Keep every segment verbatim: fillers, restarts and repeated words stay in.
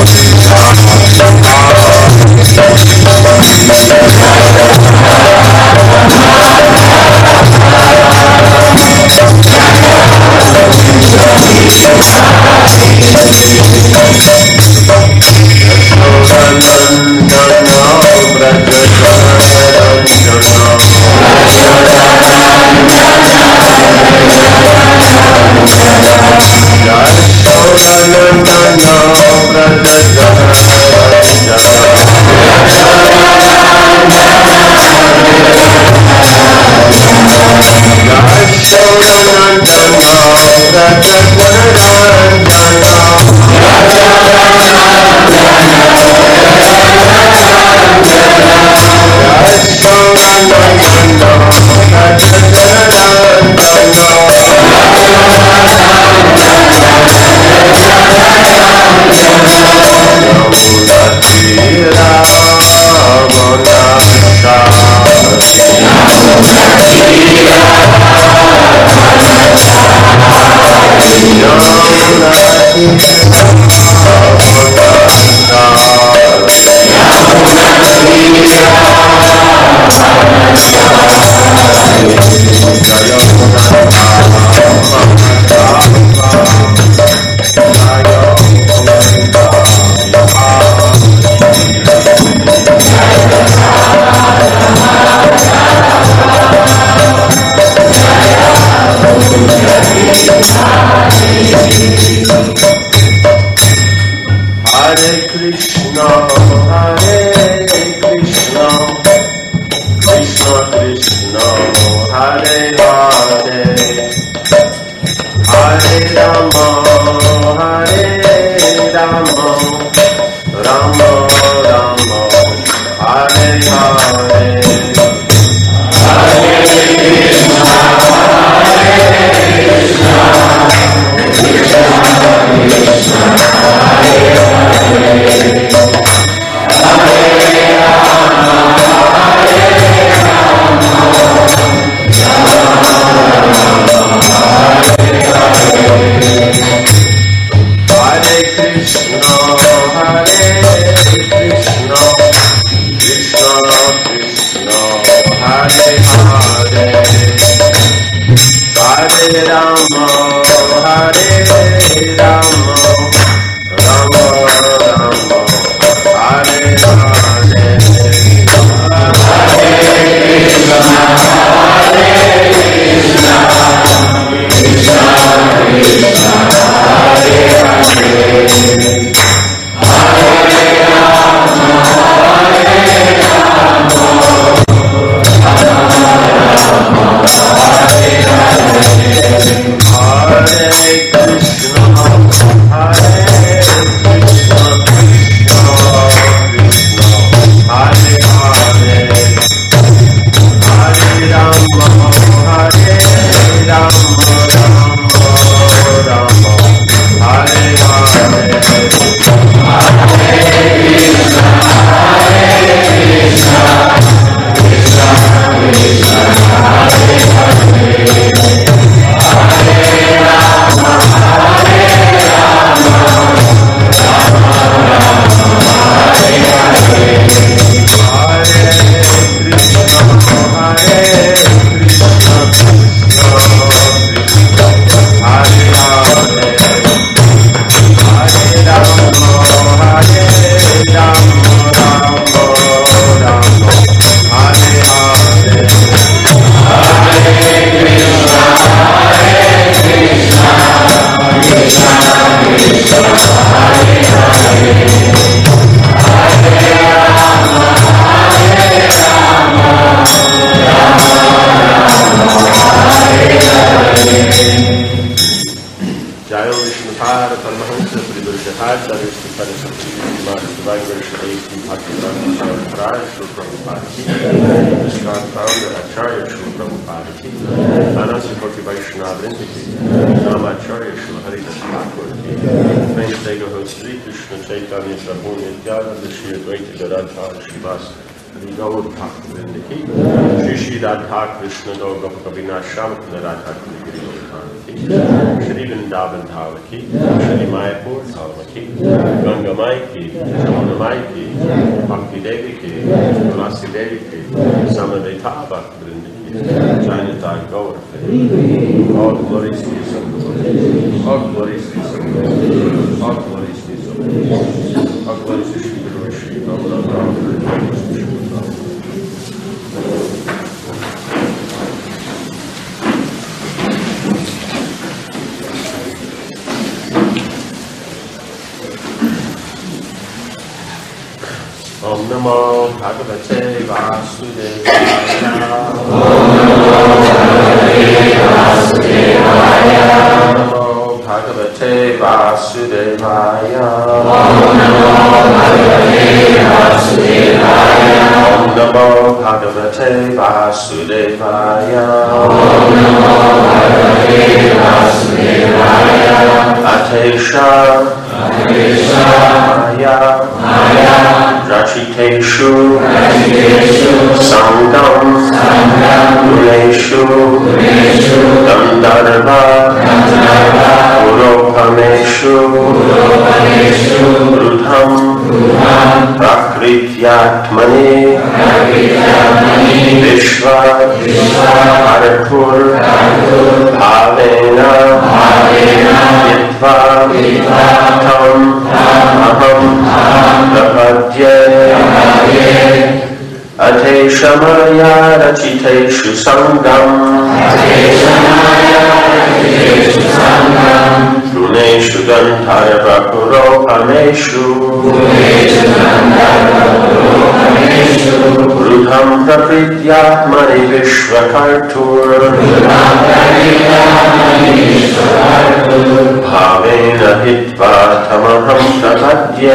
Shri Vrindavan Dhava ki, Shri Mayapur Dhava की, गंगा माई की, जमुना माई की, भक्ति देवी की, तुलसी देवी की, समवेता भक्त वृंद की, Janita Gaur ki, all glories to you, all glories to you, all glories to you, all glories to you, Shri Guru Om Namo Bhagavate Vasudevaya. Om Namo Bhagavate Vasudevaya. Om Namo Bhagavate Vasudevaya. Om Namo Bhagavate Vasudevaya. Om Namo Bhagavate Vasudevaya. Atesha Atesha Maya Maya Rachiteshu Sangam Guneshu Gandharva Urokameshu Rudham Prakrityatmani Vishva Arthur Bhavena Yitva Tam Aham Prapadye Ateshamaya Rachiteshu Sangam Runeshu Gandharva Purokameshu Rudham Praprityatmani Vishvakartur Bhavena Hitva Tamaham Prapadye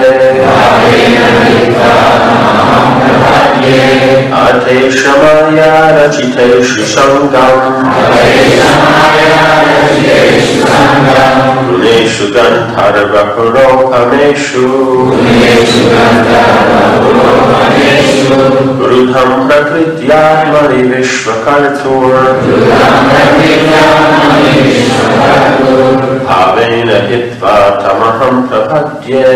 Ateshamaya Rachiteshu Sangam Runeshu Gandharva Purokameshu Rudham Prakrityatmani Vishvakartur Bhavena Hitva Tamaham Prapadye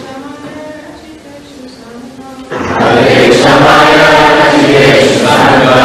Hare Samaya Rachiteshu Sangam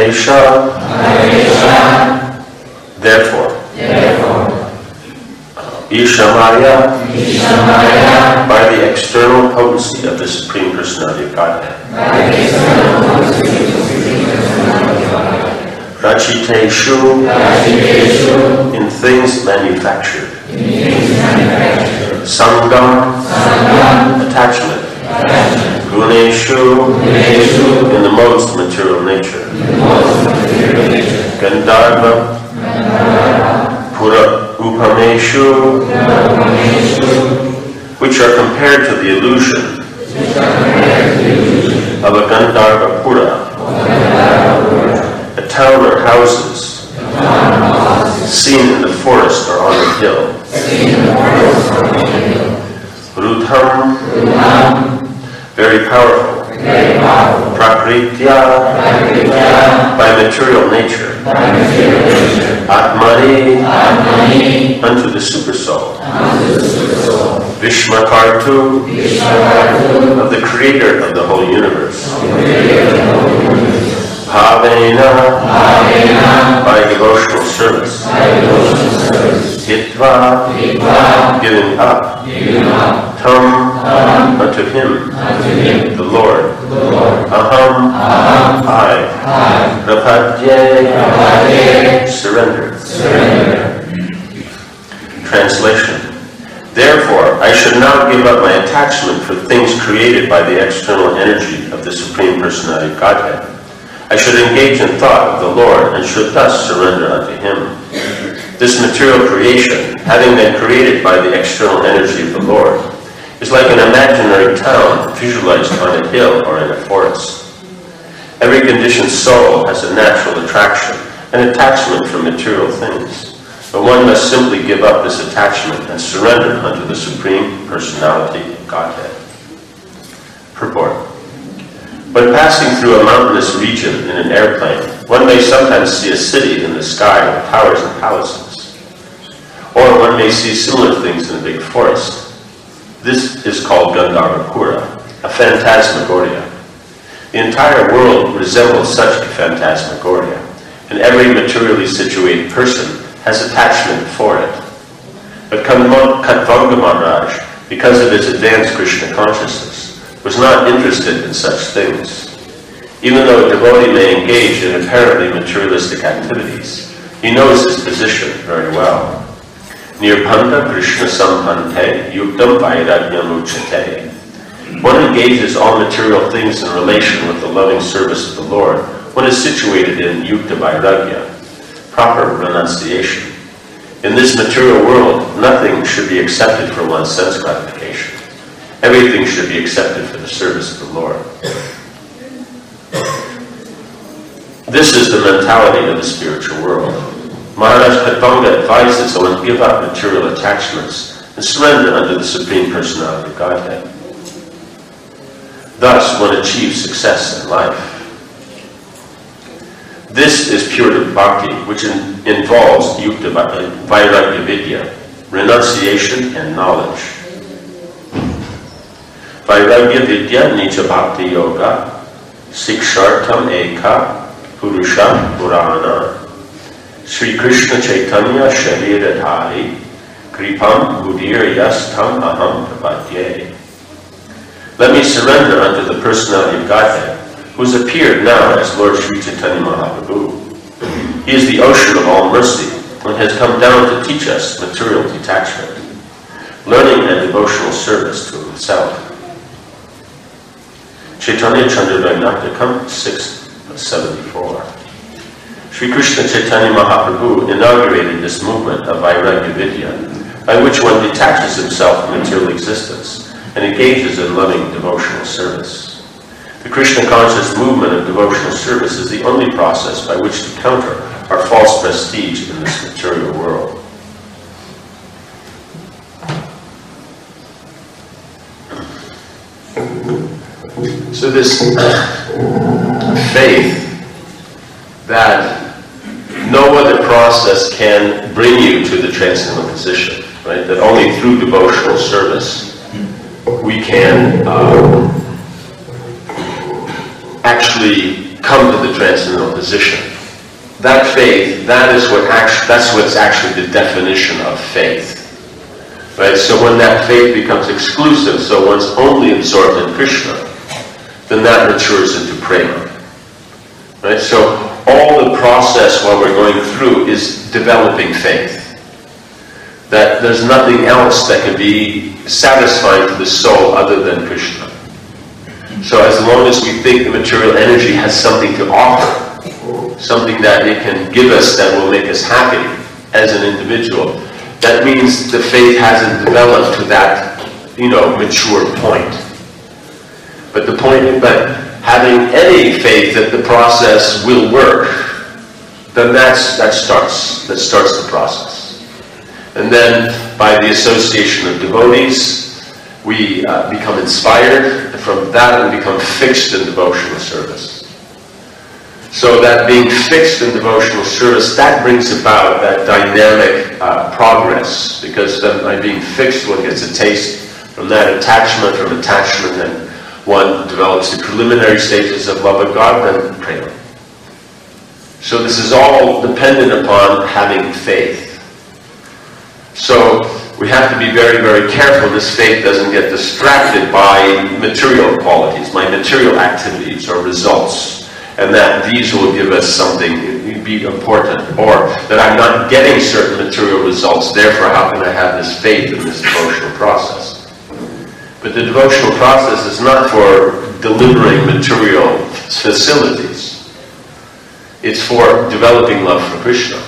Mahesha. Mahesha. Therefore. Therefore. Ishamaya. Ishamaya. By the external potency of the Supreme Personality of Godhead. By the external potency of the Supreme Personality of Godhead. Rachiteshu. Rachiteshu. In things manufactured. In things manufactured. Sangam. Sangam. Attachment. Attachment. Guneshu. Guneshu. In the modes of material nature. In the modes of material nature. Gandharva. Gandharva. Pura Upameshu. Pura Upameshu. Which are compared to the illusion. Which are compared to the illusion. Of a Gandharva Pura. Of a Gandharva Pura. A town or houses. A town or houses. Seen in the forest or on the hill. Seen in the forest or on the hill. Rudham. Rudham. Very powerful. Very powerful. Prakritya. Prakritya. By material nature. By material nature. Atmani. Atmani. Unto the supersoul. Unto the supersoul. Vishmakartu. Vishmakartu. Of the creator of the whole universe. Of the creator of the whole universe. Bhavena. Bhavena. By devotional service. By devotional service. Hitva. Hitva. Giving up. Giving up. Tam. Tam. Unto him. Unto him. The Lord. The Lord. Aham. Aham. I. I. Prapadye. Prapadye. Surrender. Surrender. Translation. Therefore, I should now give up my attachment for things created by the external energy of the Supreme Personality of Godhead. I should engage in thought of the Lord and should thus surrender unto Him. This material creation, having been created by the external energy of the Lord, is like an imaginary town visualized on a hill or in a forest. Every conditioned soul has a natural attraction and attachment for material things, but one must simply give up this attachment and surrender unto the Supreme Personality of Godhead. Purport. When passing through a mountainous region in an airplane, one may sometimes see a city in the sky with towers and palaces, or one may see similar things in a big forest. This is called Gandharva Pura, a phantasmagoria. The entire world resembles such a phantasmagoria, and every materially situated person has attachment for it. But Khatvanga Maharaj, because of his advanced Krishna consciousness, was not interested in such things. Even though a devotee may engage in apparently materialistic activities, he knows his position very well. Nirbandha Krishna Sampante Yuktam Vairagyam Uchate. One engages all material things in relation with the loving service of the Lord when is situated in Yukta Vairagya, proper renunciation. In this material world, nothing should be accepted for one's sense gratification. Everything should be accepted for the service of the Lord. This is the mentality of the spiritual world. Maharaj Khatvanga advises one to give up material attachments and surrender unto the Supreme Personality of Godhead. Thus, one achieves success in life. This is pure bhakti, which in, involves yukta vairagya vidya, renunciation and knowledge. Vairagya vidya nija bhakti yoga, sikshartam eka purusha purana. Sri Krishna Chaitanya Shariradhari Kripam Budir Yastam Aham Prapadye. Let me surrender unto the personality of Godhead, who has appeared now as Lord Sri Chaitanya Mahaprabhu. He is the ocean of all mercy and has come down to teach us material detachment, learning and devotional service to himself. Chaitanya Chandravagnatakam six seventy-four. Sri Krishna Chaitanya Mahaprabhu inaugurated this movement of Vairagya Vidya, by which one detaches himself from material existence and engages in loving devotional service. The Krishna conscious movement of devotional service is the only process by which to counter our false prestige in this material world. So this faith that no other process can bring you to the transcendental position, right? That only through devotional service we can um, actually come to the transcendental position. That faith, that is what actually, that's what's actually the definition of faith. Right? So when that faith becomes exclusive, so one's only absorbed in Krishna, then that matures into prema. Right? So all the process while we're going through is developing faith. That there's nothing else that can be satisfying to the soul other than Krishna. So as long as we think the material energy has something to offer, something that it can give us that will make us happy as an individual, that means the faith hasn't developed to that, you know, mature point. But the point, but having any faith that the process will work, then that's, that starts, that starts the process. And then by the association of devotees, we uh, become inspired. From that we become fixed in devotional service. So that being fixed in devotional service, that brings about that dynamic uh, progress, because then by being fixed, one gets a taste from that attachment, from attachment, then one develops the preliminary stages of love of God, then prema. So this is all dependent upon having faith. So we have to be very, very careful this faith doesn't get distracted by material qualities, my material activities or results, and that these will give us something, be important, or that I'm not getting certain material results, therefore how can I have this faith in this devotional process? But the devotional process is not for delivering material facilities. It's for developing love for Krishna.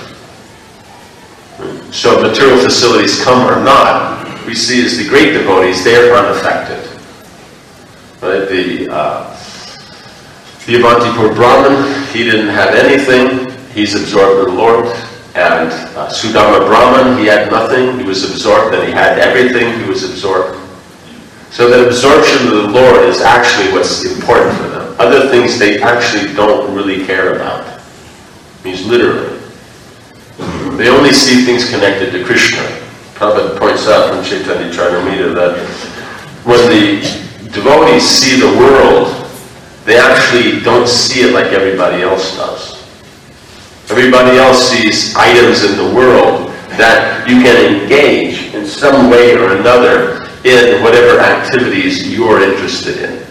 So if material facilities come or not, we see as the great devotees, they are unaffected. Right? The, uh, the Avantipur Brahman, he didn't have anything, he's absorbed in the Lord. And uh, Sudama Brahman, he had nothing, he was absorbed, then he had everything, he was absorbed. So that absorption of the Lord is actually what's important for them. Other things they actually don't really care about. It means literally. They only see things connected to Krishna. Prabhupada points out from Chaitanya Charitamrita that when the devotees see the world, they actually don't see it like everybody else does. Everybody else sees items in the world that you can engage in some way or another in whatever activities you're interested in.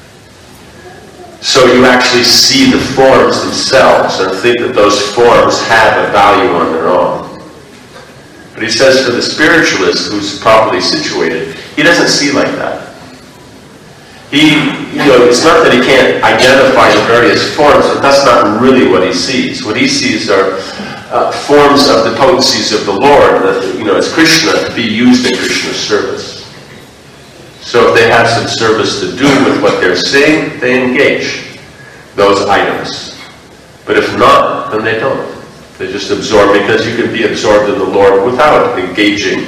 So you actually see the forms themselves and think that those forms have a value on their own. But he says for the spiritualist who's properly situated, he doesn't see like that. He, you know, it's not that he can't identify the various forms, but that's not really what he sees. What he sees are uh, forms of the potencies of the Lord, that, you know, as Krishna, to be used in Krishna's service. So if they have some service to do with what they're seeing, they engage those items. But if not, then they don't. They just absorb, because you can be absorbed in the Lord without engaging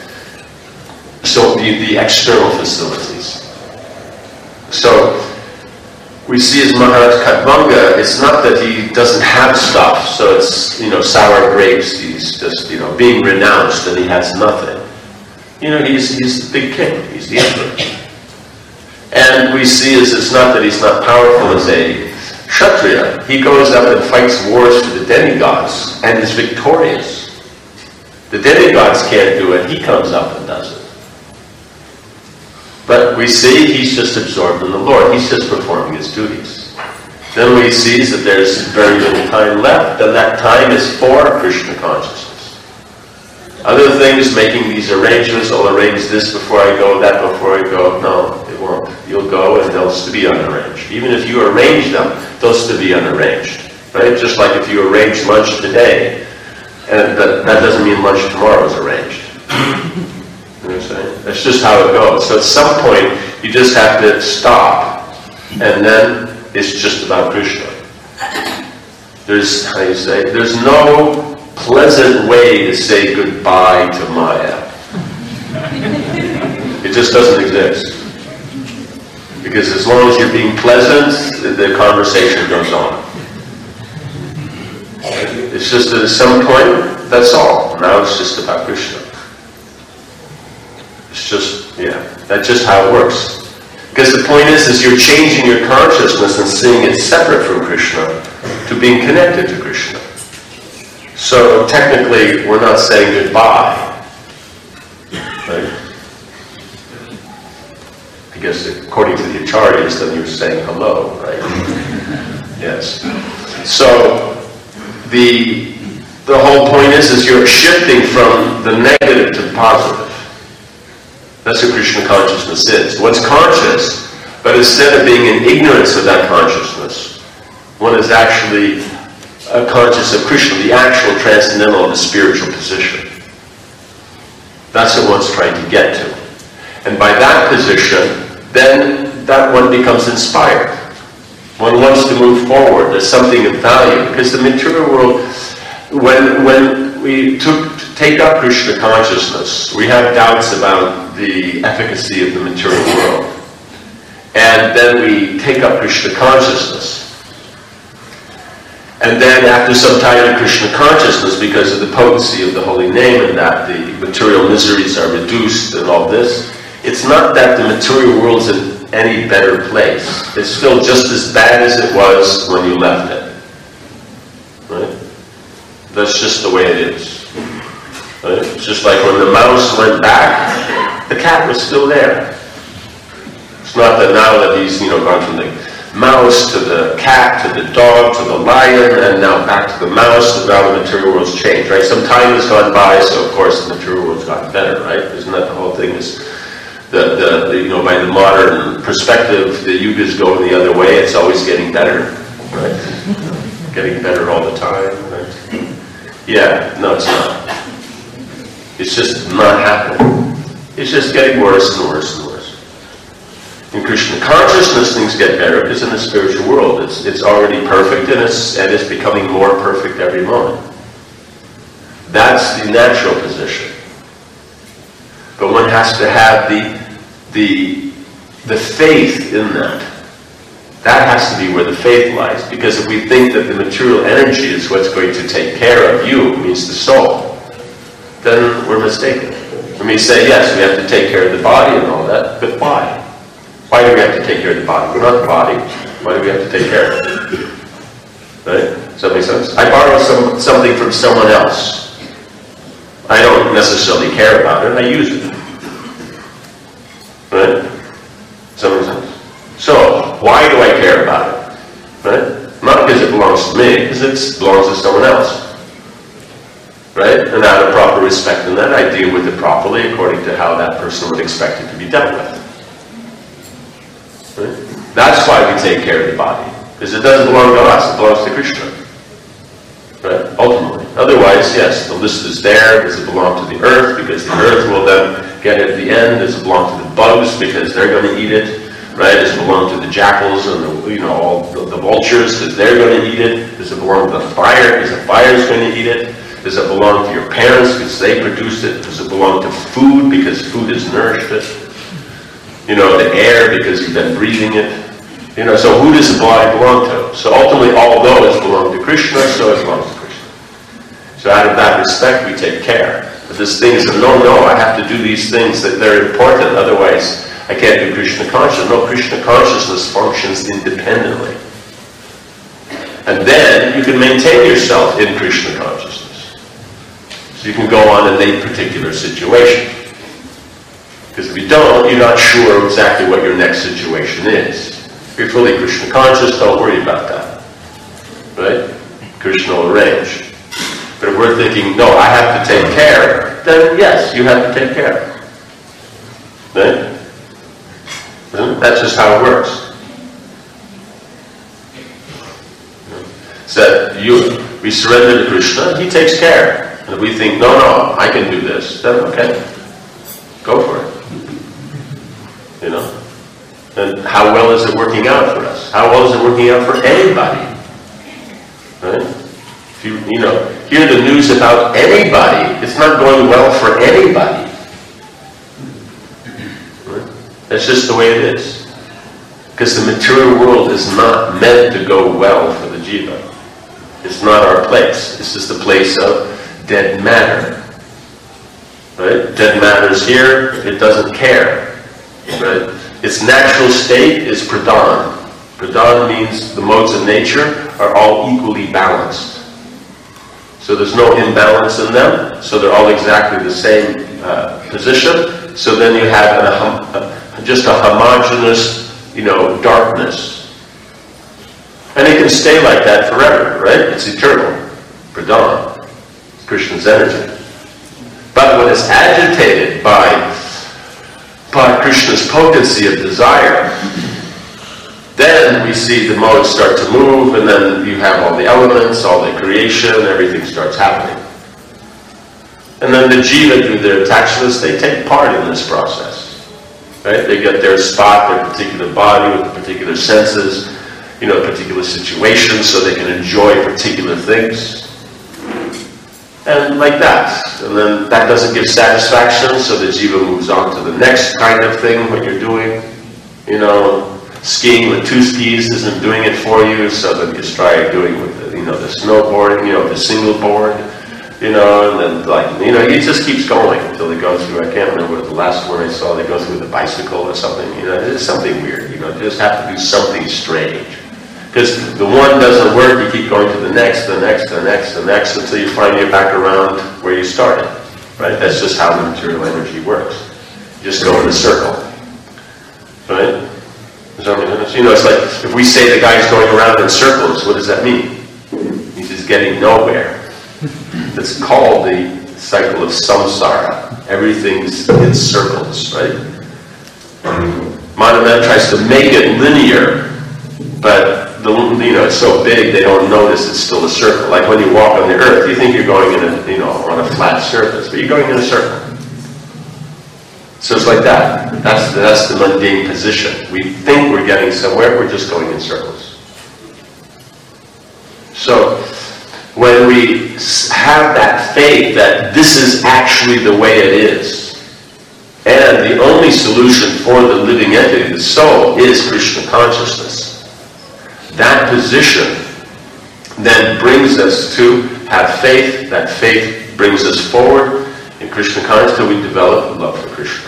so the, the external facilities. So we see as Maharaj Khatvanga, it's not that he doesn't have stuff, so it's, you know, sour grapes, he's just, you know, being renounced and he has nothing. You know, he's, he's the big king, he's the emperor. And we see as it's not that he's not powerful as a Kshatriya. He goes up and fights wars for the demigods and is victorious. The demigods can't do it, he comes up and does it. But we see he's just absorbed in the Lord, he's just performing his duties. Then we see that there's very little time left, and that time is for Krishna consciousness. Other things, making these arrangements, I'll arrange this before I go, that before I go. No, it won't. You'll go and they'll still be unarranged. Even if you arrange them, they'll still be unarranged. Right? Just like if you arrange lunch today, and that, that doesn't mean lunch tomorrow is arranged. You know what I'm saying? That's just how it goes. So at some point, you just have to stop, and then it's just about Krishna. There's, how you say, there's no pleasant way to say goodbye to Maya. It just doesn't exist. Because as long as you're being pleasant, the conversation goes on. It's just that at some point, that's all. Now it's just about Krishna. It's just, yeah, that's just how it works. Because the point is, is you're changing your consciousness and seeing it separate from Krishna to being connected to Krishna. So technically, we're not saying goodbye. Right? I guess according to the acharyas, then you're saying hello, right? Yes. So the the whole point is, is you're shifting from the negative to the positive. That's what Krishna consciousness is. One's conscious, but instead of being in ignorance of that consciousness, one is actually uh, conscious of Krishna, the actual transcendental and the spiritual position. That's what one's trying to get to. And by that position, then that one becomes inspired. One wants to move forward. There's something of value. Because the material world, when, when we took, take up Krishna consciousness, we have doubts about the efficacy of the material world. And then we take up Krishna consciousness. And then after some time in Krishna consciousness, because of the potency of the holy name and that the material miseries are reduced and all this, it's not that the material world's in any better place. It's still just as bad as it was when you left it. Right? That's just the way it is. Right? It's just like when the mouse went back, the cat was still there. It's not that now that he's, you know, gone from the mouse to the cat to the dog to the lion and now back to the mouse, and now the material world's changed, right? Some time has gone by, so of course the material world's gotten better, right? Isn't that the whole thing? Is the, the, the you know, by the modern perspective, the yuga's going the other way. It's always getting better, right? Getting better all the time, right? Yeah, no, it's not. It's just not happening. It's just getting worse and worse and worse. In Krishna consciousness, things get better because in the spiritual world, it's it's already perfect and it's and it's becoming more perfect every moment. That's the natural position. But one has to have the the the faith in that. That has to be where the faith lies. Because if we think that the material energy is what's going to take care of you, means the soul, then we're mistaken. When we say, yes, we have to take care of the body and all that, but why? Why do we have to take care of the body? We're not the body. Why do we have to take care of it? Right? Does that make sense? I borrow some, something from someone else. I don't necessarily care about it, I use it. Right? Does that make sense? So, why do I care about it? Right? Not because it belongs to me, because it belongs to someone else. Right? And out of proper respect in that, I deal with it properly according to how that person would expect it to be dealt with. Right? That's why we take care of the body. Because it doesn't belong to us, it belongs to Krishna. Right? Ultimately. Otherwise, yes, the list is there. Does it belong to the earth? Because the earth will then get it at the end. Does it belong to the bugs? Because they're going to eat it. Right? Does it belong to the jackals and the, you know, all the, the vultures? Because they're going to eat it. Does it belong to the fire? Because the fire is going to eat it. Does it belong to your parents because they produced it? Does it belong to food because food has nourished it? You know, the air because you've been breathing it. You know, so who does the body belong to? So ultimately all those belong to Krishna, so it belongs to Krishna. So out of that respect we take care. But this thing is, no, no, I have to do these things, that they're important, otherwise I can't do Krishna consciousness. No, Krishna consciousness functions independently. And then you can maintain yourself in Krishna consciousness. So you can go on in a particular situation. Because if you don't, you're not sure exactly what your next situation is. If you're fully Krishna conscious, don't worry about that. Right? Krishna will arrange. But if we're thinking, no, I have to take care, then yes, you have to take care. Right? That's just how it works. So you, we surrender to Krishna, he takes care. And if we think, no, no, I can do this, then okay, go for it. You know? And how well is it working out for us? How well is it working out for anybody? Right? If you, you know, hear the news about anybody, it's not going well for anybody. Right? That's just the way it is. Because the material world is not meant to go well for the jiva. It's not our place. This is the place of dead matter. Right? Dead matter's here, it doesn't care. Right? its natural state is pradhan. Pradhan means the modes of nature are all equally balanced. So there's no imbalance in them, so they're all exactly the same uh, position. So then you have a, a, just a homogeneous, you know, darkness. And it can stay like that forever, right? It's eternal. Pradhan. Krishna's energy. But when it's agitated by, by Krishna's potency of desire, then we see the modes start to move, and then you have all the elements, all the creation, everything starts happening. And then the jiva do their attachments, they take part in this process. Right? They get their spot, their particular body with the particular senses, you know, particular situations, so they can enjoy particular things. And like that. And then that doesn't give satisfaction, so the jiva moves on to the next kind of thing, what you're doing. You know, skiing with two skis isn't doing it for you, so then you try doing with the, you know, the snowboarding, you know, the single board, you know, and then like, you know, it just keeps going until they go through, I can't remember what the last one I saw, they go through the bicycle or something, you know, it's something weird, you know, you just have to do something strange. Because the one doesn't work, you keep going to the next, the next, the next, the next, until you find you're back around where you started, right? That's just how the material energy works. You just go in a circle, right? You know, it's like, if we say the guy's going around in circles, what does that mean? He's just getting nowhere. It's called the cycle of samsara. Everything's in circles, right? Manavana tries to make it linear, but the, you know, it's so big they don't notice it's still a circle. Like when you walk on the earth, you think you're going in a, you know, on a flat surface, but you're going in a circle. So it's like that. That's the, that's the mundane position. We think we're getting somewhere, we're just going in circles. So when we have that faith that this is actually the way it is, and the only solution for the living entity, the soul, is Krishna consciousness, that position then brings us to have faith. That faith brings us forward in Krishna consciousness till we develop love for Krishna.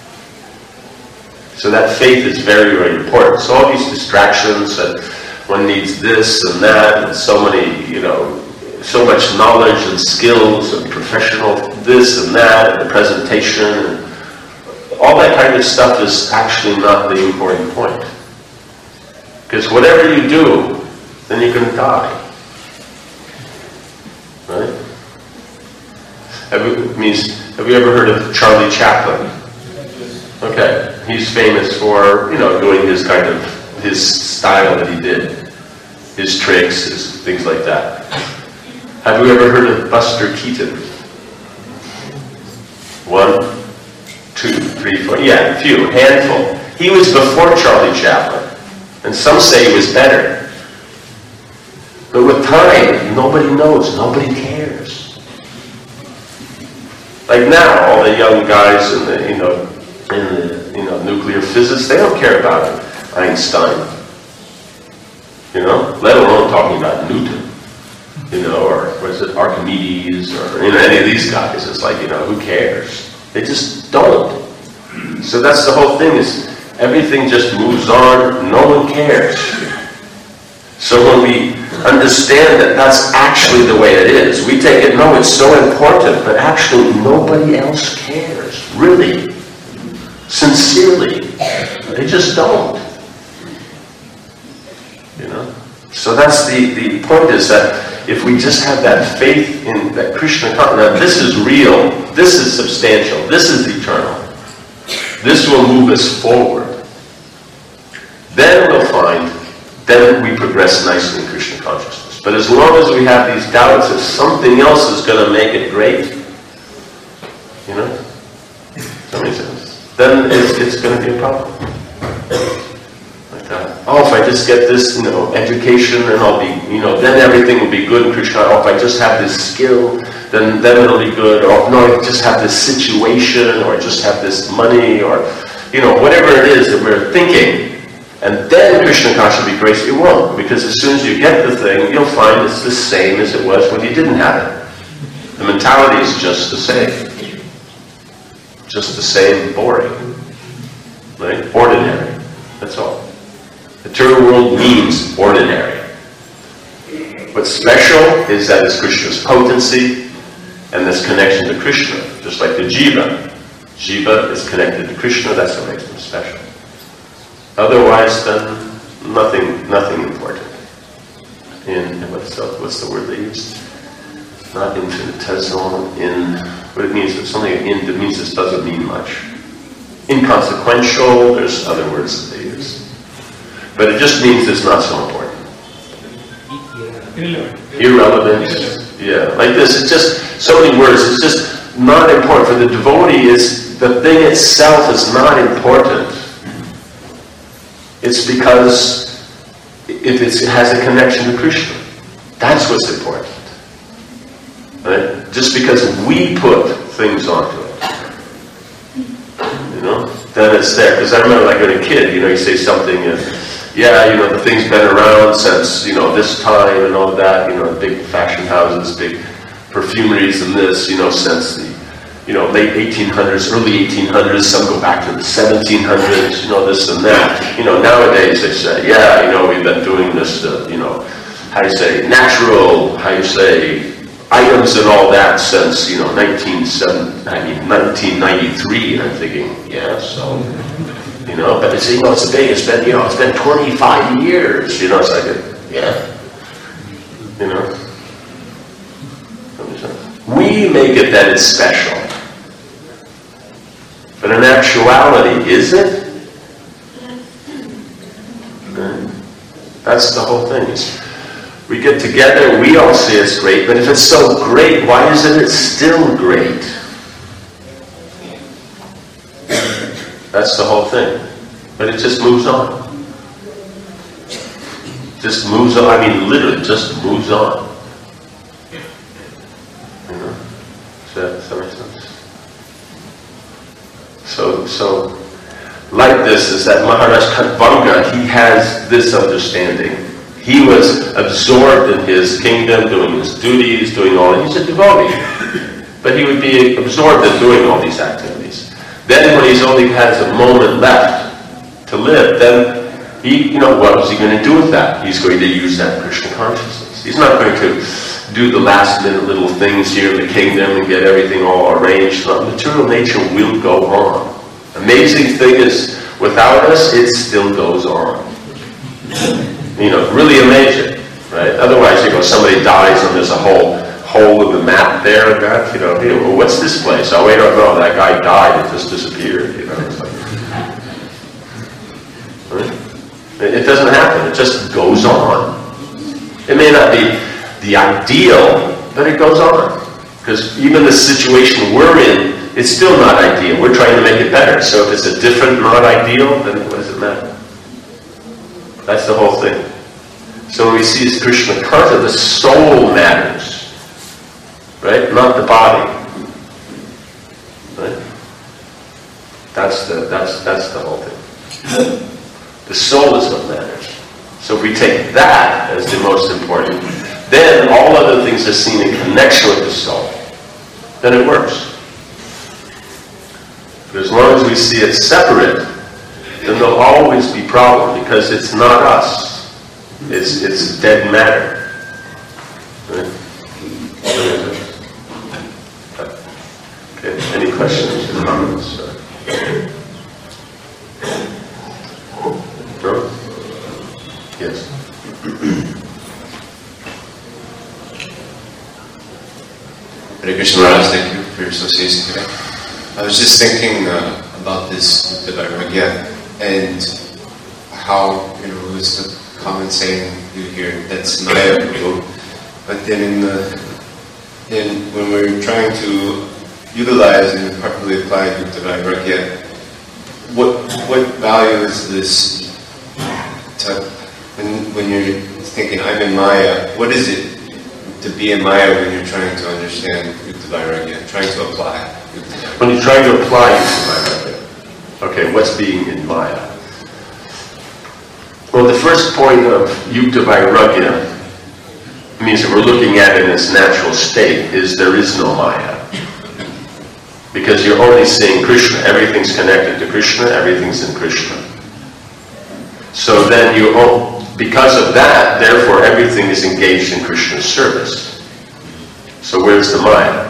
So that faith is very, very important. So all these distractions, that one needs this and that, and so many, you know, so much knowledge and skills and professional this and that, and the presentation, and all that kind of stuff is actually not the important point. Because whatever you do, then you're going to die. Right? Have you, means, have you ever heard of Charlie Chaplin? Okay. He's famous for, you know, doing his kind of, his style that he did. His tricks, his things like that. Have you ever heard of Buster Keaton? One, two, three, four, yeah, a few, handful. He was before Charlie Chaplin. And some say he was better. But with time, nobody knows, nobody cares. Like now, all the young guys in the, you know, in the, you know, nuclear physics, they don't care about Einstein. You know, let alone talking about Newton. You know, or what is it, Archimedes, or, you know, any of these guys. It's like, you know, who cares? They just don't. So that's the whole thing, is everything just moves on, no one cares. So when we understand that that's actually the way it is, we take it, no, it's so important, but actually nobody else cares, really, sincerely. They just don't. You know? So that's the, the point, is that if we just have that faith in that Krishna consciousness, now this is real, this is substantial, this is eternal, this will move us forward, then we'll find, then we progress nicely in Krishna consciousness. But as long as we have these doubts that something else is going to make it great, you know, does that make sense? Then it's, it's going to be a problem. Like that. Oh, if I just get this, you know, education, and I'll be, you know, then everything will be good in Krishna. Oh, if I just have this skill, then then it'll be good. Or no, I just have this situation, or just have this money, or, you know, whatever it is that we're thinking. And then Krishna consciousness will be grace. It won't, because as soon as you get the thing, you'll find it's the same as it was when you didn't have it. The mentality is just the same. Just the same, boring. right? Ordinary. That's all. Material world means ordinary. What's special is that it's Krishna's potency and this connection to Krishna, just like the Jiva. Jiva is connected to Krishna, that's what makes them special. Otherwise, then, nothing, nothing important. In, what's the, what's the word they use? Not infinitesimal, in, what it means, if something in, it means this doesn't mean much. Inconsequential, there's other words that they use. But it just means it's not so important. Irrelevant. Irrelevant. Yeah, like this, it's just so many words, it's just not important. For the devotee, is the thing itself is not important. It's because if it's, it has a connection to Krishna. That's what's important. Right? Just because we put things onto it. You know? Then it's there. Because I remember like when a kid, you know, you say something and yeah, you know, the thing's been around since, you know, this time and all of that, you know, big fashion houses, big perfumeries and this, you know, since the, you know, late eighteen hundreds, early eighteen hundreds, some go back to the seventeen hundreds, you know, this and that. You know, nowadays they say, yeah, you know, we've been doing this, uh, you know, how you say, natural, how you say, items and all that since, you know, nineteen ninety-three, and I'm thinking, yeah, so... You know, but it's, you know, it's big, it's been, you know, it's been twenty-five years, you know, it's like, yeah, you know. We make it that it's special. But in actuality, is it? That's the whole thing. We get together, we all say it's great, but if it's so great, why isn't it still great? That's the whole thing. But it just moves on. Just moves on. I mean, literally, just moves on. You know? Does that, does that make sense? So, so, like this is that Maharaj Khatvanga, he has this understanding. He was absorbed in his kingdom, doing his duties, doing all. He's a devotee. But he would be absorbed in doing all these activities. Then when he's only has a moment left to live, then he, you know, what was he going to do with that? He's going to use that Krishna consciousness. He's not going to do the last minute little things here in the kingdom and get everything all arranged. No, material nature will go on. Amazing thing is, without us, it still goes on. You know, really amazing, right? Otherwise, you know, somebody dies and there's a whole hole in the map there, and that, you know, hey, well, what's this place? Oh, wait, don't know, that guy died, it just disappeared, you know. It's like, right? It doesn't happen, it just goes on. It may not be the ideal, but it goes on. Because even the situation we're in, it's still not ideal. We're trying to make it better. So if it's a different not ideal, then what does it matter? That's the whole thing. So when we see as Krishna Karta, the soul matters. Right? Not the body. Right? That's the that's that's the whole thing. The soul is what matters. So if we take that as the most important, then all other things are seen in connection with the soul. Then it works. But as long as we see it separate, then there'll always be problem because it's not us. It's it's dead matter. Right? Okay. Any questions or comments? No? Yes. Hare Krishna Maharaj, thank you for your association today. I was just thinking uh, about this Yukta Vairagya and how, you know, it's the common saying you hear, that's Maya Prabhu. But then in the, in, when we're trying to utilize and properly apply Yukta Vairagya, what what value is this to, when, when you're thinking, I'm in Maya, what is it to be in Maya when you're trying to understand Yukta Vairagya, trying to apply Yukta Vairagya? When you're trying to apply Yukta Vairagya, okay, what's being in Maya? Well, the first point of Yukta Vairagya means that we're looking at it in its natural state, is there is no Maya. Because you're only seeing Krishna. Everything's connected to Krishna, everything's in Krishna. So then you, because of that, therefore everything is engaged in Krishna's service. So where's the Maya?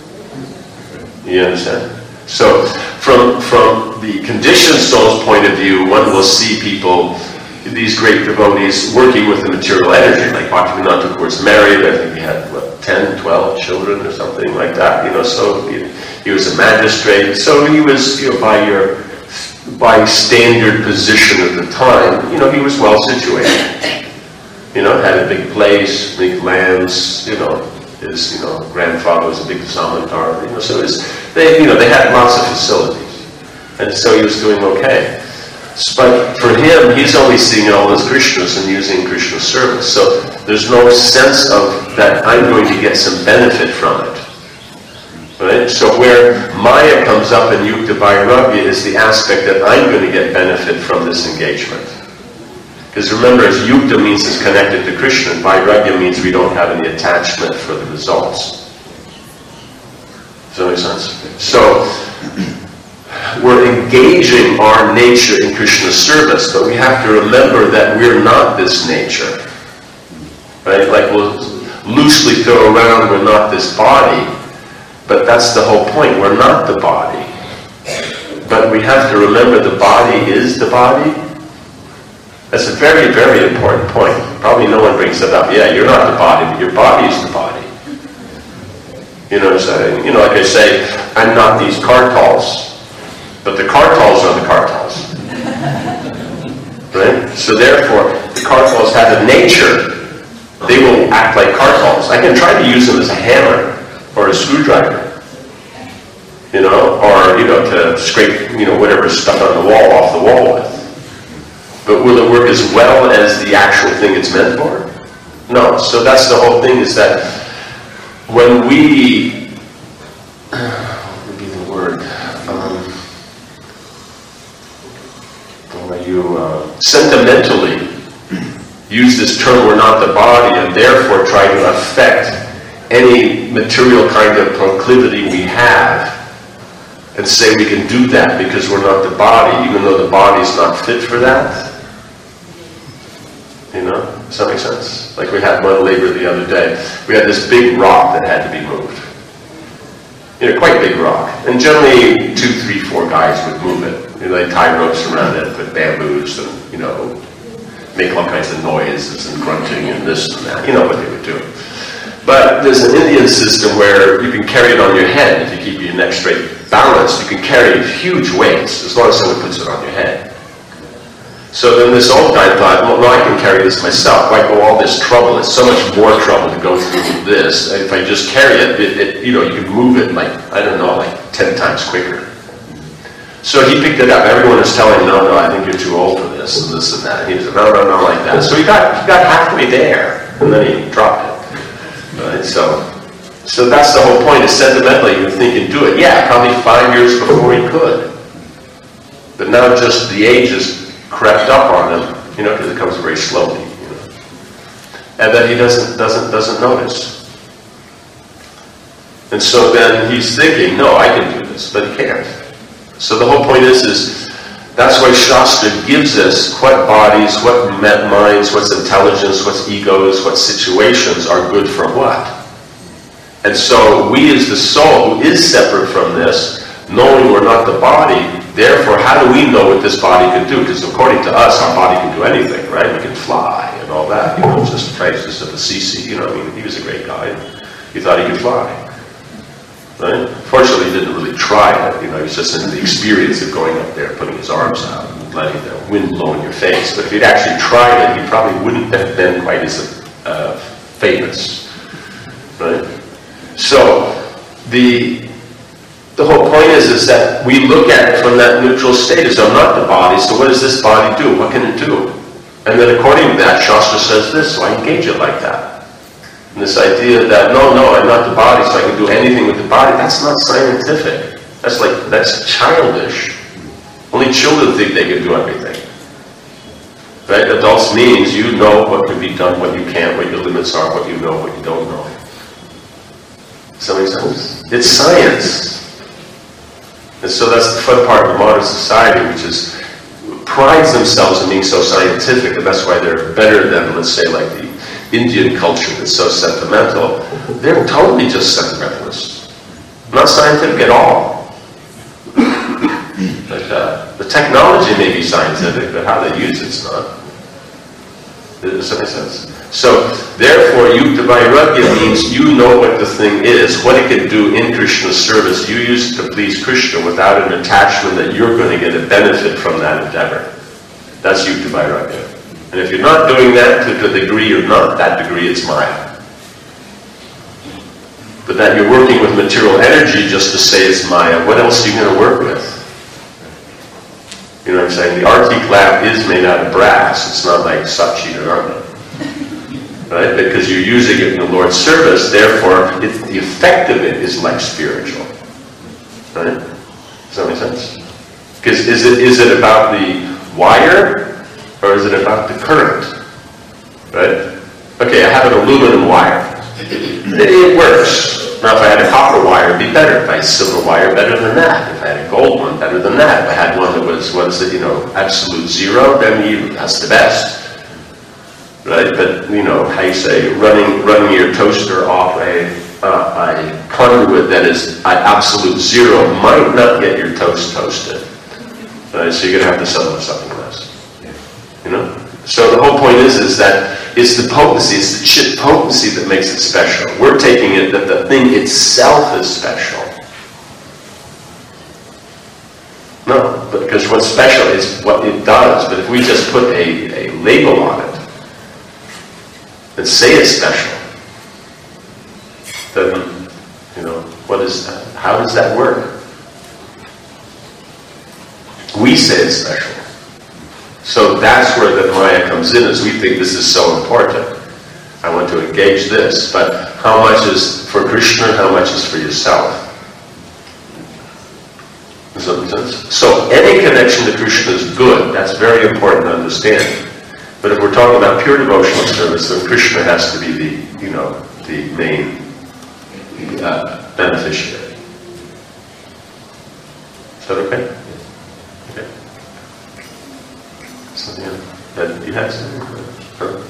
You understand? So from, from the conditioned soul's point of view, one will see people, these great devotees, working with the material energy, like Bhaktivinoda Thakur was married, I think he had, what, ten, twelve children or something like that, you know, so he, he was a magistrate, so he was, you know, by your, by standard position at the time, you know, he was well situated. You know, had a big place, big lands, you know, his, you know, grandfather was a big zamindar, you know, so his, they, you know, they had lots of facilities. And so he was doing okay. But for him, he's only seeing all as Krishnas and using Krishna's service. So there's no sense of that I'm going to get some benefit from it. Right? So where Maya comes up in Yukta Vairagya is the aspect that I'm going to get benefit from this engagement. Because remember, as Yukta means it's connected to Krishna, and Vairagya means we don't have any attachment for the results. Does that make sense? So we're engaging our nature in Krishna's service, but we have to remember that we're not this nature. Right? Like we'll loosely throw around, we're not this body, but that's the whole point. We're not the body. But we have to remember the body is the body. That's a very, very important point. Probably no one brings that up. Yeah, you're not the body, but your body is the body. You know what I'm saying? You know, like I say, I'm not these kartals, but the kartals are the kartals. Right? So therefore, the kartals have a nature. They will act like kartals. I can try to use them as a hammer or a screwdriver. You know, or, you know, to scrape, you know, whatever stuff on the wall off the wall with. But will it work as well as the actual thing it's meant for? No. So that's the whole thing, is that when we, what would be the word? Um, when you uh, sentimentally use this term, we're not the body, and therefore try to affect any material kind of proclivity we have, and say we can do that because we're not the body, even though the body's not fit for that. You know? Does that make sense? Like we had one labor the other day. We had this big rock that had to be moved. You know, quite big rock. And generally two, three, four guys would move it. You know, they tie ropes around it, put bamboos, and, you know, make all kinds of noises and grunting and this and that. You know what they would do. But there's an Indian system where you can carry it on your head if you keep your neck straight balanced. You can carry huge weights as long as someone puts it on your head. So then this old guy thought, well, no, I can carry this myself. Why go all this trouble? It's so much more trouble to go through this. If I just carry it, it, it you know, you can move it like, I don't know, like ten times quicker. So he picked it up. Everyone was telling him, no, no, I think you're too old for this and this and that. And he said, no, no, no, like that. So he got, he got halfway there, and then he dropped it. Right? So, so that's the whole point, is sentimentally you think you can do it. Yeah, probably five years before he could. But now just the age is crept up on him, you know, because it comes very slowly, you know. And then he doesn't doesn't doesn't notice. And so then he's thinking, no, I can do this, but he can't. So the whole point is, is that's why Shastra gives us what bodies, what minds, what's intelligence, what's egos, what situations are good for what. And so we as the soul, who is separate from this, knowing we're not the body, therefore, how do we know what this body can do? Because according to us, our body can do anything, right? We can fly and all that. You know, just Francis of Assisi, you know, I mean, he was a great guy. He thought he could fly, right? Fortunately, he didn't really try it. You know, he was just in the experience of going up there, putting his arms out, and letting the wind blow in your face. But if he'd actually tried it, he probably wouldn't have been quite as uh, famous, right? So the The whole point is, is that we look at it from that neutral status. I'm not the body, so what does this body do? What can it do? And then according to that, Shastra says this, so I engage it like that. And this idea that, no, no, I'm not the body, so I can do anything with the body, that's not scientific. That's like, that's childish. Only children think they can do everything. Right? Adults means you know what can be done, what you can't, what your limits are, what you know, what you don't know. Does that make sense? It's science. And so that's the fun part of the modern society, which is prides themselves in being so scientific, and that's why they're better than, let's say, like the Indian culture that's so sentimental. They're totally just sentimentalists. Not scientific at all. But uh, the technology may be scientific, but how they use it's not. Does that make sense? So, therefore, Yukta Vairagya means you know what the thing is, what it can do in Krishna's service. You use it to please Krishna without an attachment that you're going to get a benefit from that endeavor. That's Yukta Vairagya. And if you're not doing that to the degree you're not, that degree it's Maya. But that you're working with material energy just to say it's Maya, what else are you going to work with? You know what I'm saying? The Arctic lab is made out of brass. It's not like Satchi or Arma. Right? Because you're using it in the Lord's service, therefore it, the effect of it is like spiritual. Right? Does that make sense? Because is it, is it about the wire or is it about the current? Right? Okay, I have an aluminum wire. It, it works. Now if I had a copper wire, it'd be better. If I had a silver wire, better than that. If I had a gold one, better than that. If I had one that was, what is it, you know, absolute zero, then you, that's the best. Right? But, you know, how you say, running running your toaster off a, uh, a conduit that is at absolute zero might not get your toast toasted. Right? So you're going to have to settle for something less. You know? So the whole point is, is that it's the potency, it's the chit potency that makes it special. We're taking it that the thing itself is special. No, but because what's special is what it does. But if we just put a, a label on it and say it's special, then, you know, what is that? How does that work? We say it's special. So that's where the Maya comes in, is we think this is so important. I want to engage this, but how much is for Krishna, how much is for yourself? Does that make sense? So any connection to Krishna is good. That's very important to understand. But if we're talking about pure devotional service, then Krishna has to be the, you know, the main uh, beneficiary. Is that okay? Okay. Something else? That you had something? Huh?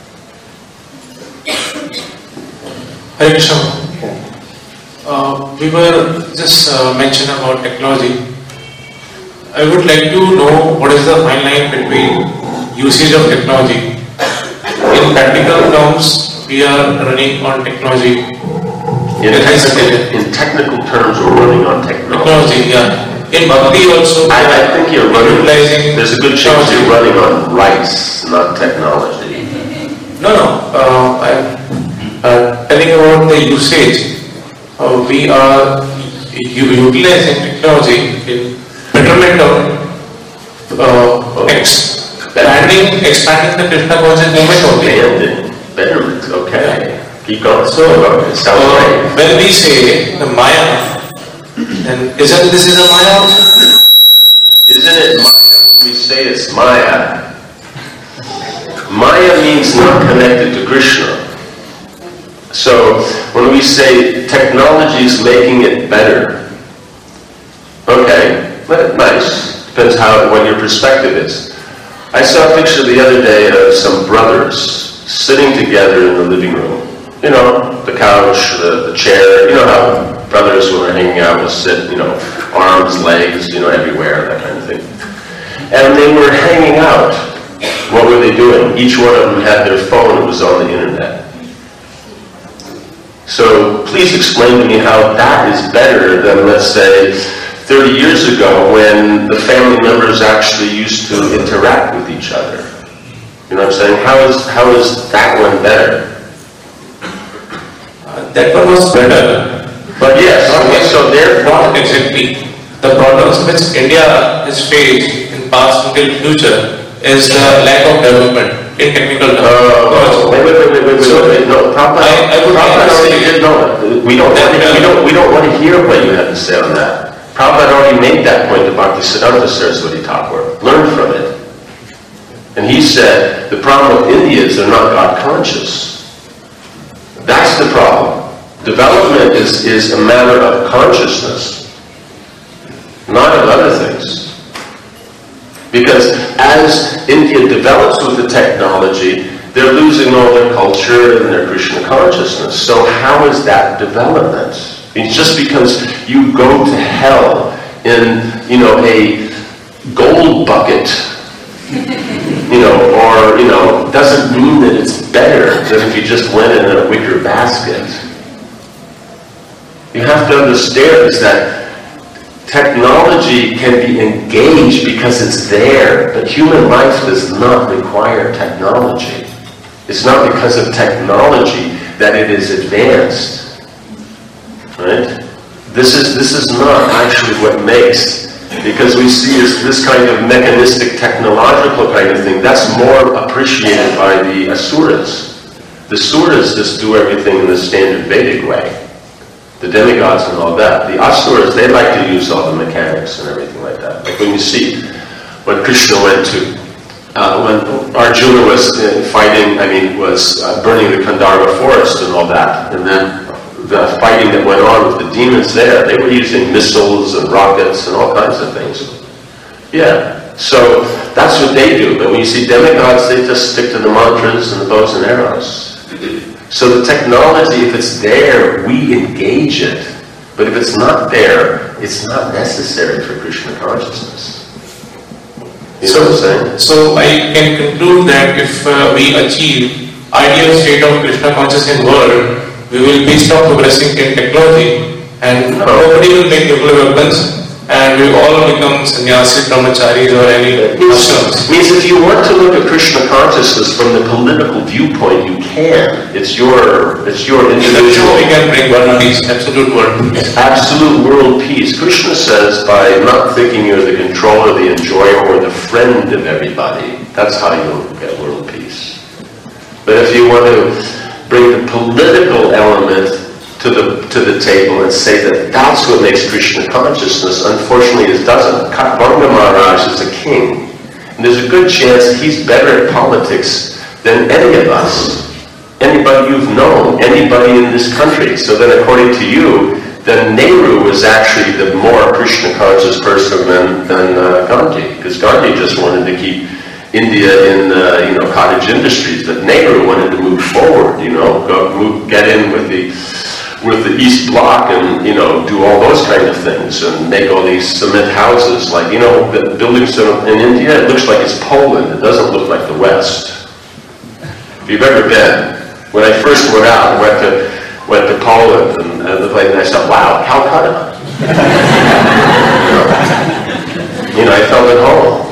Hare Krishna. Uh, we were just uh, mentioning about technology. I would like to know what is the fine line between usage of technology. In practical terms, we are running on technology. In, technical, in technical terms, we're running on technology. Technology, yeah. In Bhakti also, I, I think you're running, utilizing there's a good chance you're running on rights, not technology. No, no. Uh, I'm uh, telling about the usage. Uh, we are utilizing technology in betterment of uh, expanding, expanding the Krishna conscious movement only. Betterment, betterment, okay. Keep going. So, it sounds uh, great. when we say the Maya, then isn't this is a Maya also? Isn't it Maya when we say it's Maya? Maya means not connected to Krishna. So when we say technology is making it better, okay, but nice. Depends how what your perspective is. I saw a picture the other day of some brothers sitting together in the living room. You know, the couch, the, the chair. You know how brothers when they're hanging out will sit, you know, arms, legs, you know, everywhere, that kind of thing. And they were hanging out. What were they doing? Each one of them had their phone. It was on the internet. So please explain to me how that is better than, let's say, thirty years ago when the family members actually used to interact with each other. You know what I'm saying? How is, how is that one better? Uh, that one was better. But yes, okay, so therefore... Not exactly. The problems which India has faced in past until future is the lack of development in technical terms. Uh, wait, wait, wait, wait, wait, so wait, wait, no, Prabhupada, I, I would Prabhupada say, already did know it. We don't, want to, we, don't, we don't want to hear what you have to say on that. Prabhupada already made that point to Bhaktisiddhanta Saraswati Thakur. Learn from it. And he said, the problem with India is they're not God conscious. That's the problem. Development is, is a matter of consciousness. not of other things. Because as India develops with the technology, they're losing all their culture and their Krishna consciousness. So how is that development? I mean, just because you go to hell in, you know, a gold bucket, you know, or, you know, doesn't mean that it's better than if you just went in a wicker basket. You have to understand is that technology can be engaged because it's there, but human life does not require technology. It's not because of technology that it is advanced, right? This is, this is not actually what makes, because we see this, this kind of mechanistic, technological kind of thing, that's more appreciated by the Asuras. The Suras just do everything in the standard Vedic way. The demigods and all that. The Asuras, they like to use all the mechanics and everything like that. Like when you see, when Krishna went to, uh, when Arjuna was uh, fighting, I mean, was uh, burning the Kandharva forest and all that, and then the fighting that went on with the demons there, they were using missiles and rockets and all kinds of things. Yeah, so that's what they do. But when you see demigods, they just stick to the mantras and the bows and arrows. So the technology, if it's there, we engage it. But if it's not there, it's not necessary for Krishna consciousness. You so, know what I'm saying? So I can conclude that if uh, we achieve ideal state of Krishna consciousness in world, we will be stop progressing in technology, and No. nobody will make nuclear weapons, and we will all become sannyasis, brahmacharis, or any ashrams. Means if you want to look at Krishna consciousness from the political viewpoint, you can. It's your, it's your individual. We can bring world peace, absolute world peace. Absolute world peace. Krishna says by not thinking you're the controller, the enjoyer, or the friend of everybody, that's how you'll get world peace. But if you want to bring the political element to the to the table and say that that's what makes Krishna consciousness, unfortunately it doesn't. Bhanga Maharaj is a king. And there's a good chance he's better at politics than any of us. Anybody you've known, anybody in this country. So then according to you, then Nehru was actually the more Krishna conscious person than, than uh, Gandhi. Because Gandhi just wanted to keep India in uh, you know, cottage industries, but Nehru wanted to move forward, you know, go move, get in with the with the East Bloc and, you know, do all those kind of things and make all these cement houses. Like, you know, the buildings in India, it looks like it's Poland. It doesn't look like the West. If you've ever been, when I first went out, I went to went to Poland and, and I said, wow, Calcutta. you know, I felt at home.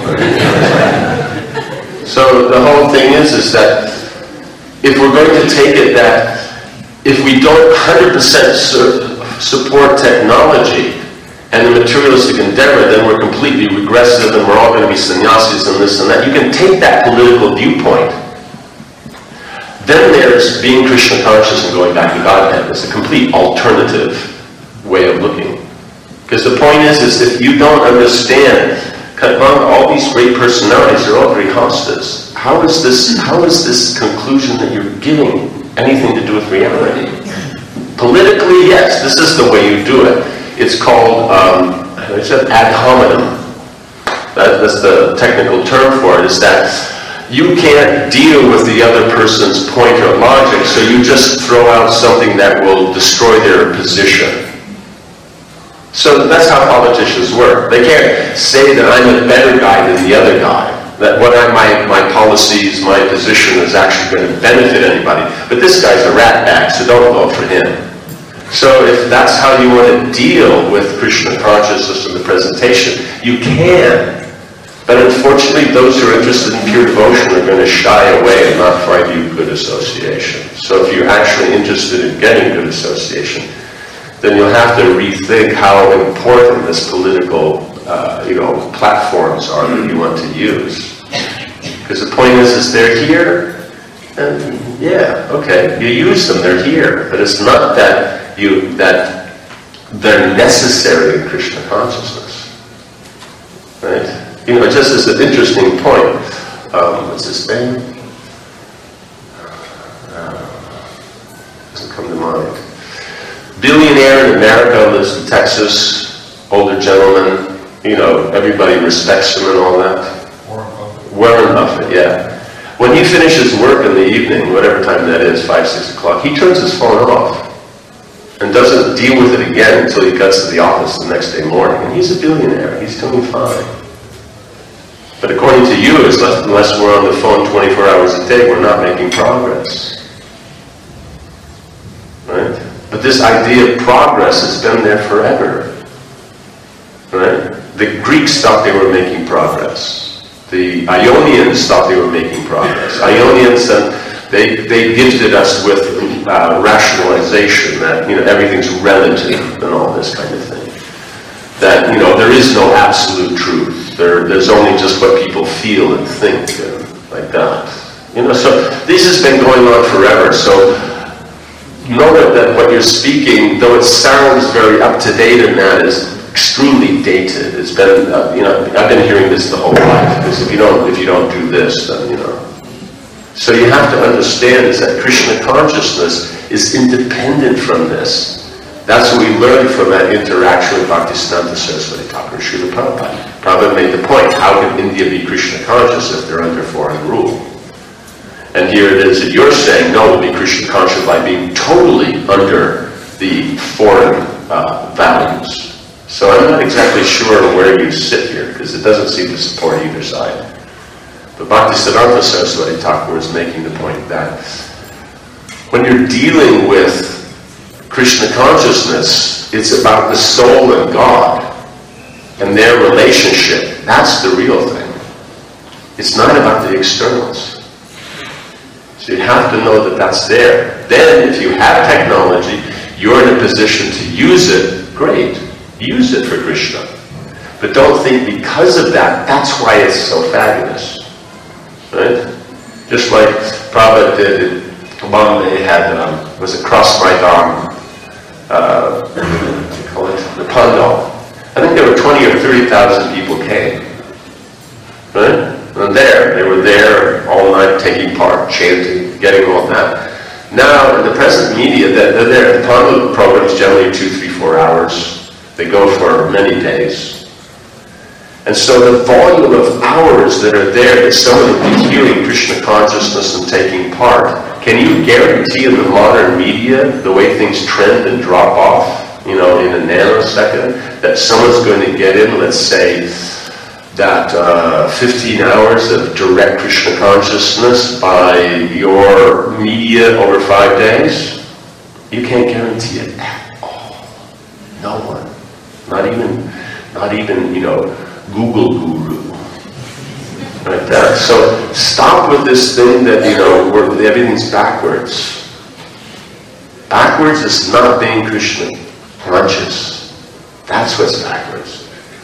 So the whole thing is, is that if we're going to take it that if we don't one hundred percent su support technology and the materialistic endeavor, then we're completely regressive and we're all going to be sannyasis and this and that. You can take that political viewpoint. Then there's being Krishna conscious and going back to Godhead. It's a complete alternative way of looking. Because the point is, is if you don't understand, among all these great personalities, they're all grihastas. How is this, how is this conclusion that you're giving anything to do with reality? Politically, yes, this is the way you do it. It's called, um, it's an ad hominem. That, that's the technical term for it, is that you can't deal with the other person's point or logic, so you just throw out something that will destroy their position. So that's how politicians work. They can't say that I'm a better guy than the other guy. That what are my, my policies, my position is actually going to benefit anybody. But this guy's a rat bag, so don't vote for him. So if that's how you want to deal with Krishna consciousness in the presentation, you can. But unfortunately, those who are interested in pure devotion are going to shy away and not find you good association. So if you're actually interested in getting good association, then you'll have to rethink how important this political Uh, you know, platforms are that you want to use. Because the point is, is they're here, and yeah, okay, you use them, they're here, but it's not that you that they're necessary in Krishna consciousness, right? You know, just as an interesting point. Um, what's his name? Uh, doesn't come to mind. Billionaire in America, lives in Texas, older gentleman. you know, everybody respects him and all that. Warren Buffett, yeah. When he finishes work in the evening, whatever time that is, five, six o'clock, he turns his phone off and doesn't deal with it again until he gets to the office the next day morning. And he's a billionaire. He's doing fine. But according to you, unless we're on the phone twenty-four hours a day, we're not making progress. Right? But this idea of progress has been there forever. Right? The Greeks thought they were making progress. The Ionians thought they were making progress. Ionians, uh, they, they gifted us with uh, rationalization, that, you know, everything's relative and all this kind of thing. That, you know, there is no absolute truth. There, there's only just what people feel and think and like that. You know, so this has been going on forever. So know that, that what you're speaking, though it sounds very up to date in that, is extremely dated. It's been, uh, you know, I've been hearing this the whole life. Because if you don't, if you don't do this, then you know. So you have to understand is that Krishna consciousness is independent from this. That's what we learned from that interaction with Bhaktisiddhanta Saraswati Thakur and Srila Prabhupada. Prabhupada made the point: how can India be Krishna conscious if they're under foreign rule? And here it is that you're saying no, to be Krishna conscious by being totally under the foreign uh, values. So I'm not exactly sure where you sit here, because it doesn't seem to support either side. But Bhaktisiddhanta Saraswati Thakur is making the point that when you're dealing with Krishna consciousness, it's about the soul and God and their relationship. That's the real thing. It's not about the externals. So you have to know that that's there. Then, if you have technology, you're in a position to use it, great. Use it for Krishna. But don't think because of that, that's why it's so fabulous. Right? Just like Prabhupada did in Bombay, had, um, was it Cross My Dharma, uh, what do you call it? The Pandal. I think there were twenty or thirty thousand people came. Right? And there, they were there all night taking part, chanting, getting all that. Now, in the present media, they're, they're there. The Pandal program is generally two, three, four hours. They go for many days. And so the volume of hours that are there that someone would be hearing Krishna consciousness and taking part, can you guarantee in the modern media, the way things trend and drop off, you know, in a nanosecond, that someone's going to get in, let's say, that uh, fifteen hours of direct Krishna consciousness by your media over five days? You can't guarantee it at all. No one. Not even, not even, you know, Google guru. Like that. So stop with this thing that, you know, where everything's backwards. Backwards is not being Krishna conscious. That's what's backwards.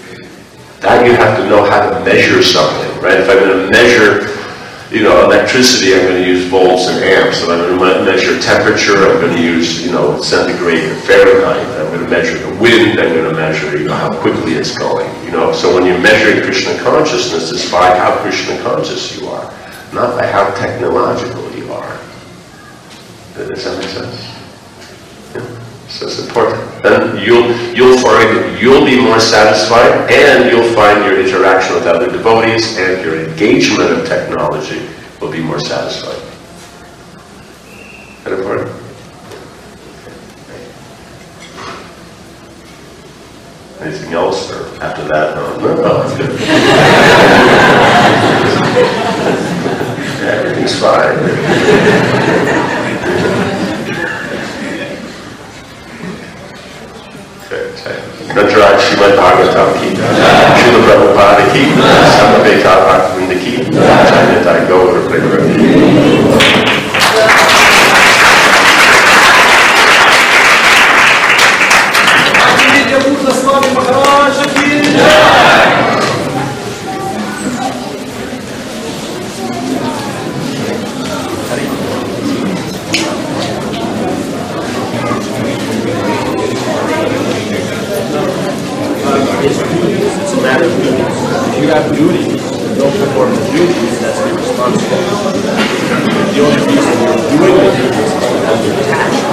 That you have to know how to measure something, right? If I'm going to measure, you know, electricity, I'm going to use volts and amps. If I'm going to measure temperature, I'm going to use, you know, centigrade and Fahrenheit. I'm going to measure the wind. I'm going to measure, you know, how quickly it's going. You know, so when you're measuring Krishna consciousness, it's by how Krishna conscious you are, not by how technological you are. Does that make sense? Yeah. So it's important. Then you'll you'll find you'll be more satisfied, and you'll find your interaction with other devotees and your engagement of technology will be more satisfied. Is that important? Anything else, or after that? No, no, no, it's good. Everything's fine. Nataraj Srimad Bhagavatam ki, Srila Prabhupada ki, Samaveta Bhaktivinoda ki, Jayanatai Gaura Premanandi. It's a matter of duties. If you have duties and don't perform the duties, that's irresponsible. The only reason you're doing the duties is because you're attached